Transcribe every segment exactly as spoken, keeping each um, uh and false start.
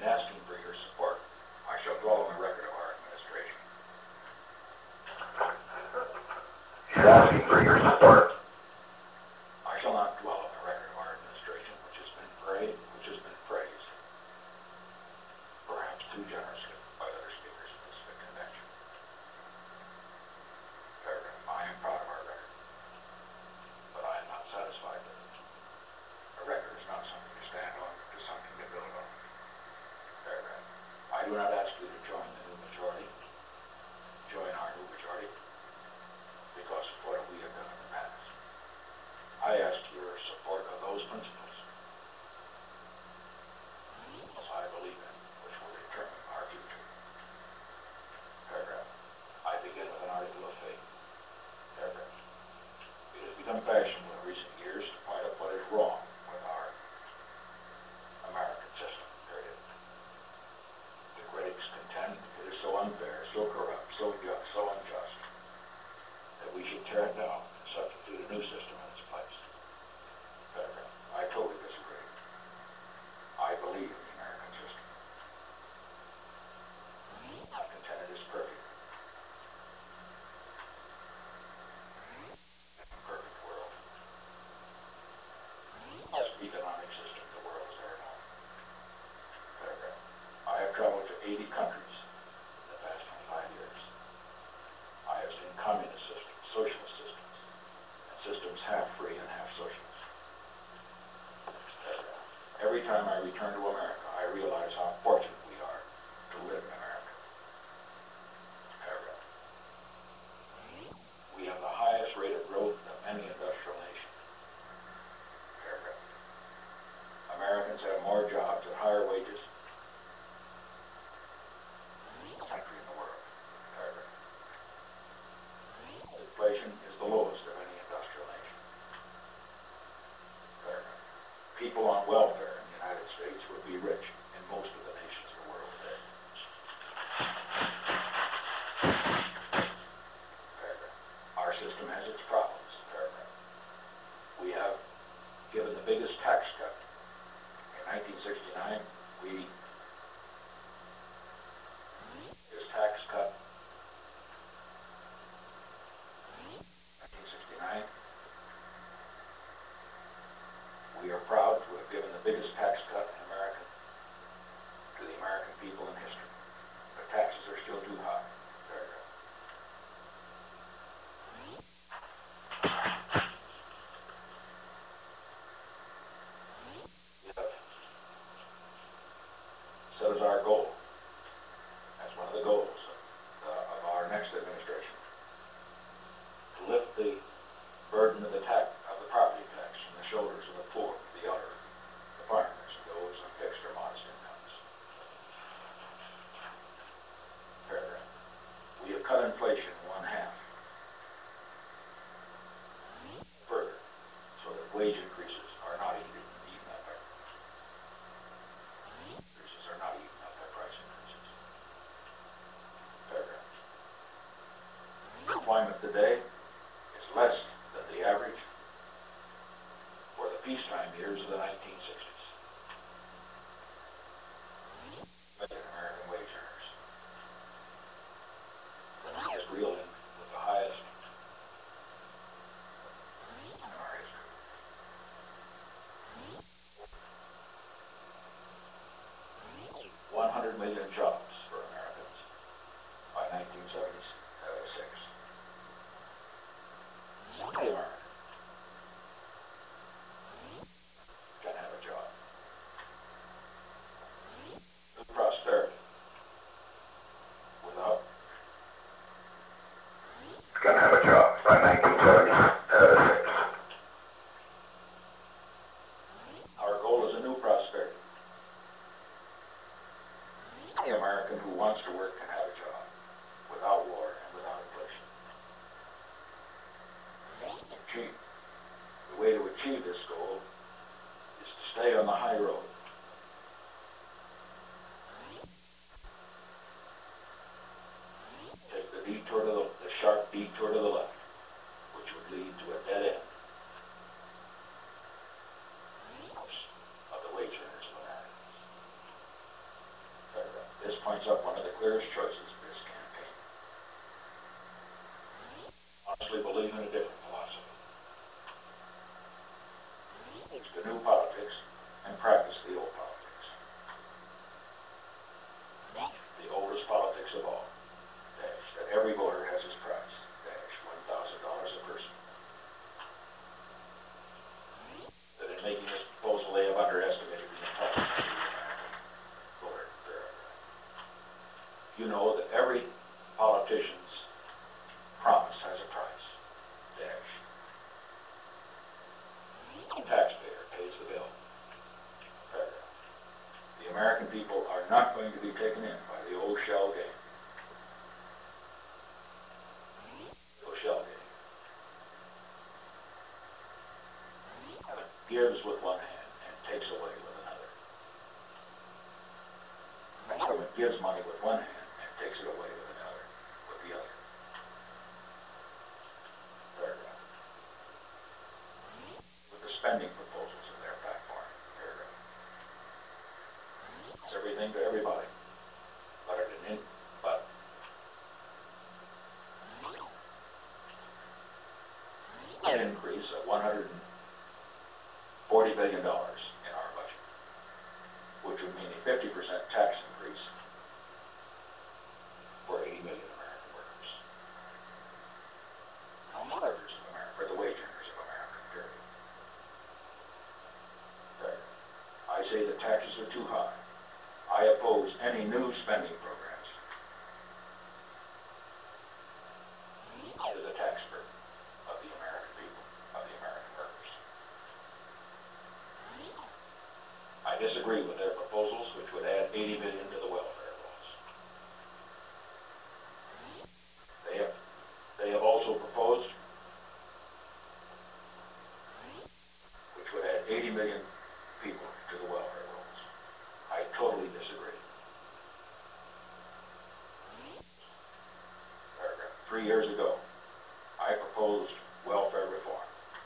In asking for your support, I shall dwell on the record of our administration. In asking for your support, I shall not dwell on the record of our administration, which has been praised, which has been praised, perhaps too generously by other speakers at this convention. Paragraph. I am proud of our record, but I am not satisfied with it. A record is not something to stand on, it is something to build on. Paragraph. I do not ask you to join the new majority, join our new majority, because of what we have done in the past. I ask your support of those principles, as I believe in, which will determine our future. Paragraph. I begin with an article of faith. Paragraph. It has become fashionable in recent years to point out what is wrong with our American system, period. The critics contend it is so unfair, so corrupt, so just, so unjust, that we should tear it down and substitute a new system in its place. Paragraph. I totally disagree. I believe in the American system. I contend it is perfect. A perfect world. Best economic system the world has ever known. Paragraph. I have traveled to eighty countries in the past twenty-five years. I have seen communist systems, socialist systems, and systems half free and half socialist. Paragraph. Every time I return to America, I realize how fortunate we are to live in America. Paragraph. We have the highest rate of growth of any industrial nation. Paragraph. Americans have more jobs at higher wages than any country in the world. Paragraph. Inflation is the lowest of any industrial nation. Paragraph. People on welfare in the United States would be rich in most of the nations of the world today. Paragraph. Our system has its problems. Paragraph. We have given the biggest tax cut. In nineteen sixty-nine, we, this tax cut, nineteen sixty-nine, we are proud to have given the biggest tax cut in America to the American people in history. But taxes are still too high. Paragraph. We have set as our goal, as one of the goals of, uh, of our next administration, to lift the burden of the tax of the property tax from the shoulders of the poor, the elderly, the farmers, and those on fixed or modest incomes. Paragraph. We have cut inflation in one half. Further, so that wage increases are not eaten, eaten up by increases are not eaten up by price increases. Paragraph. Employment today is less than the average for the peacetime years of the nineteen sixties. American wage earners. The highest real income with the highest in our history. one hundred million jobs for Americans by nineteen seventy-six. Every American can have a job. New prosperity without can have a job by nineteen seventy-six. Our goal is a new prosperity. Any American who wants to work can have a job without war and without inflation. Achieve. The way to achieve this goal is to stay on the high road. Take the detour to the, the sharp detour to the left, which would lead to a dead end of the wage earners of America. points out one of the clearest choices of this campaign. Honestly believe in a different philosophy. It's the new politics and practice the old politics. The oldest politics of all, dash, that every voter has his price, dash, one thousand dollars a person. That in making this proposal they have underestimated the intelligence of the American voter, paragraph. You know that every politician's promise has a price, dash. The taxpayer pays the bill, paragraph. The American people are not going to be taken in by the old shell game. The old shell game. It gives with one hand and takes away with another. The government gives money with one hand and takes it away with another, with the other. Paragraph. With the spending proposals in their platform, paragraph. It's everything to everybody, but it an in, but an increase of one hundred forty billion dollars in our budget, which would mean a fifty percent tax increase for eighty million American workers. Workers of America, for the wage earners of America, period. Period. I say the taxes are too high. I oppose any new spending programs to the tax burden of the American people, of the American workers. I disagree with their proposals, which would add eighty million dollars to the welfare rolls. They have, they have also proposed, which would add eighty million people to the welfare rolls. I totally disagree. Paragraph. Three years ago, I proposed welfare reform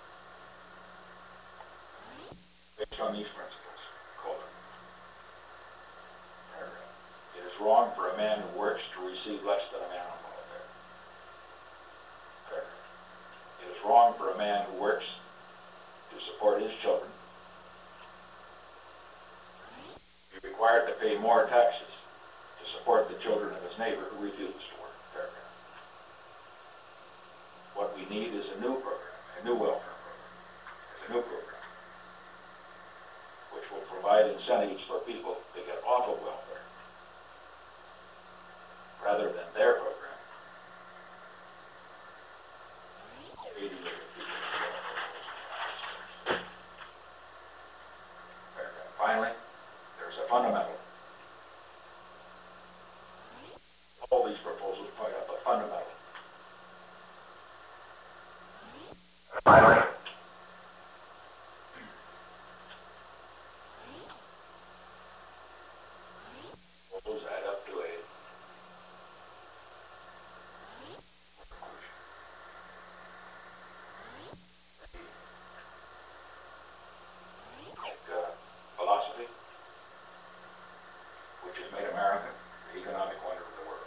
based on these principles. Colon. Paragraph. It is wrong for a man who works to receive less than a man on welfare. Paragraph. It is wrong for a man who works to support his children to be required to pay more taxes to support the children of his neighbor who refuses to work. Paragraph. What we need is a new program, a new welfare program, is a new program, which will provide incentives for people to get off of welfare, rather than their program. eighty million people in the welfare rolls. Paragraph. Finally, there's a fundamental. All these proposals point up a fundamental. Finally, proposals add up to a uh, philosophy which has made America the economic wonder of the world.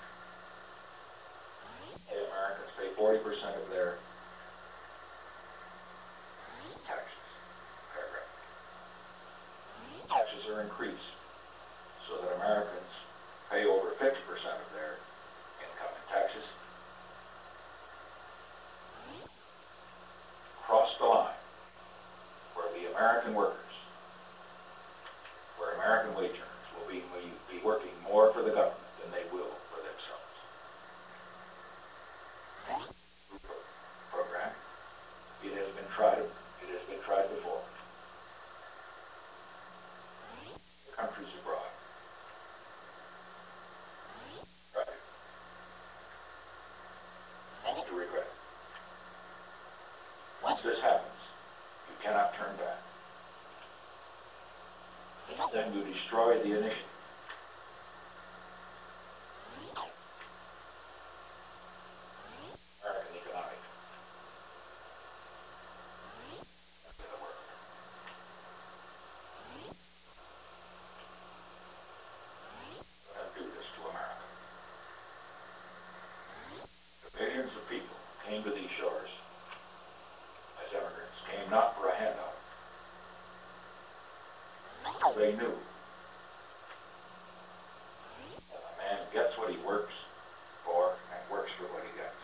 The Americans pay forty percent of their taxes. Paragraph. Taxes are increased so that Americans pay over fifty percent of their income in taxes. Cross the line where the American workers, where American wage earners will be, will be working more for the government than they will for themselves. Program. It has been tried. It has been tried before. The countries abroad. Right. Only to regret. Once this happens, you cannot turn back. Then you destroy the initiative. American economic in the world. And do they knew that a man gets what he works for and works for what he gets.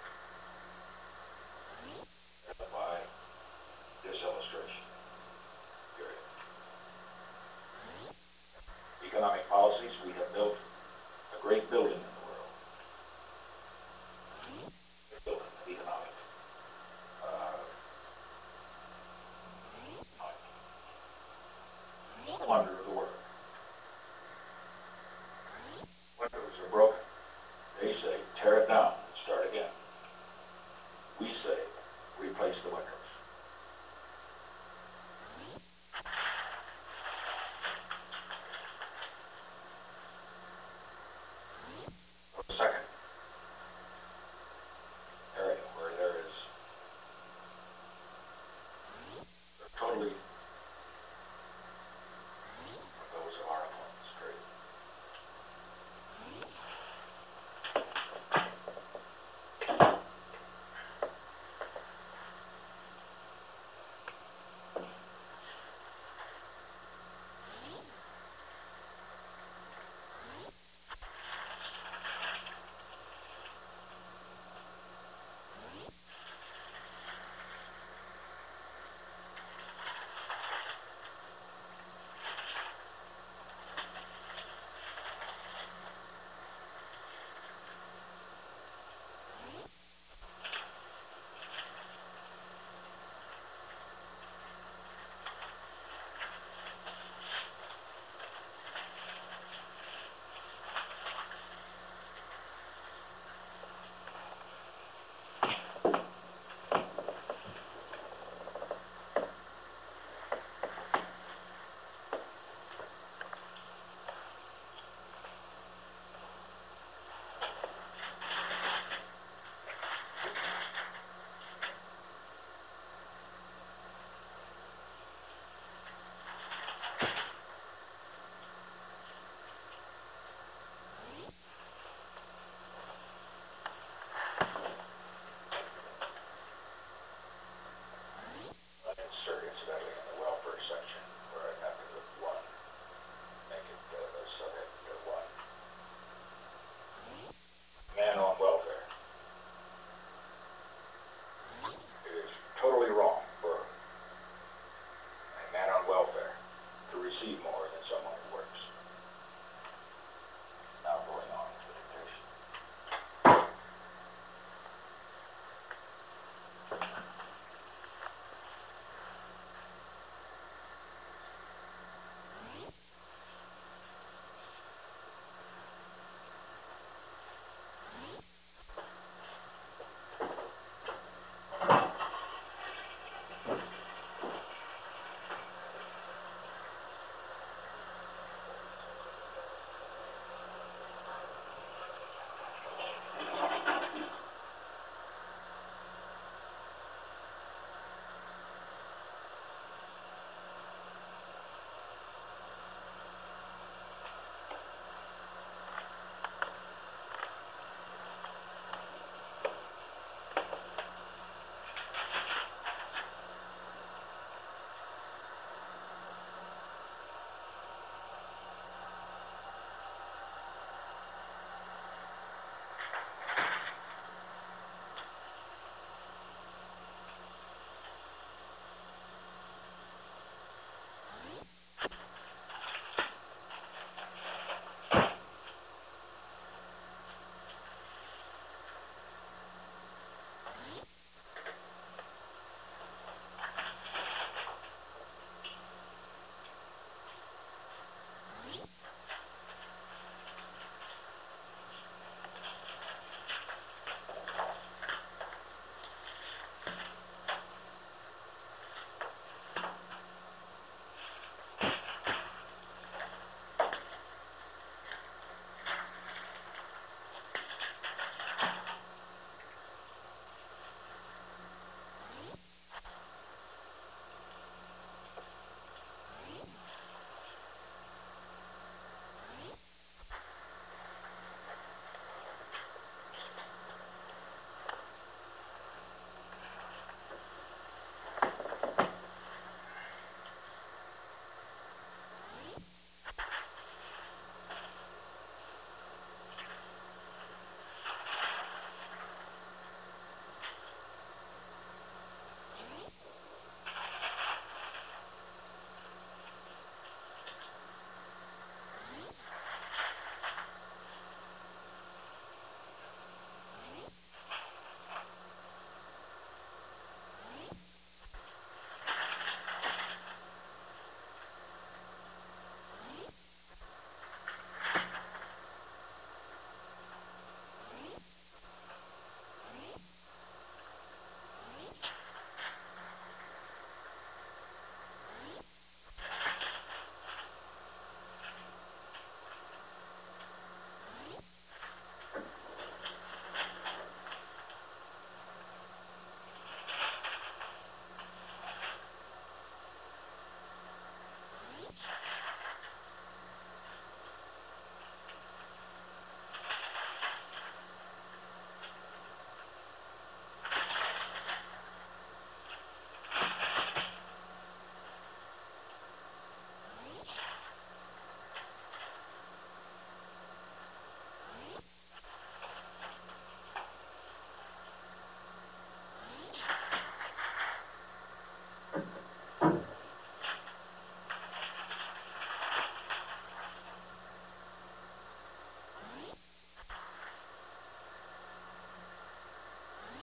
By this illustration, period. Economic policies, we have built a great building